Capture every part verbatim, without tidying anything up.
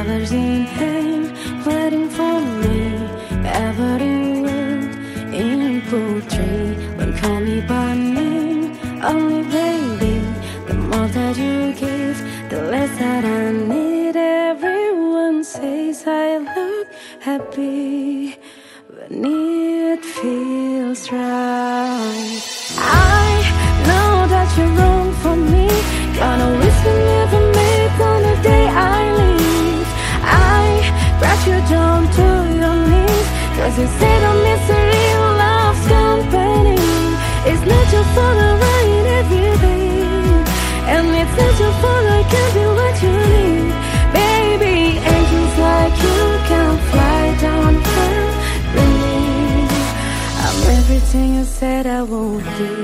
Flowers in hand, waiting for me. Every word in poetry. Don't call me by name, only baby. The more that you give, the less that I need. Everyone says I look happy when it feels right. I know that you're wrong for me. Gonna wish you never make on the day I leave. I brought you down to your knees, cause you said a misery loves company. It's not your fault I write everything, and it's not your fault I can't be what you need. Baby, angels like you can fly down from me. I'm everything you said I won't be.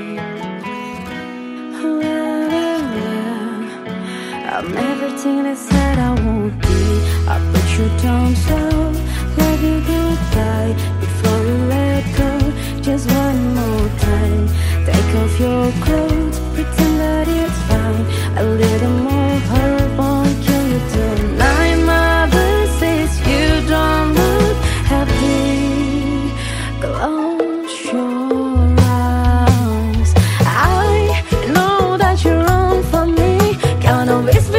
I'm everything they said I won't be. I put you down so let you goodbye before you let go. Just one more time. Take off your clothes, pretend that it's fine. A little more horror won't kill you tonight. Mother says you don't look happy. Close your eyes. I know that you're wrong for me. Gonna waste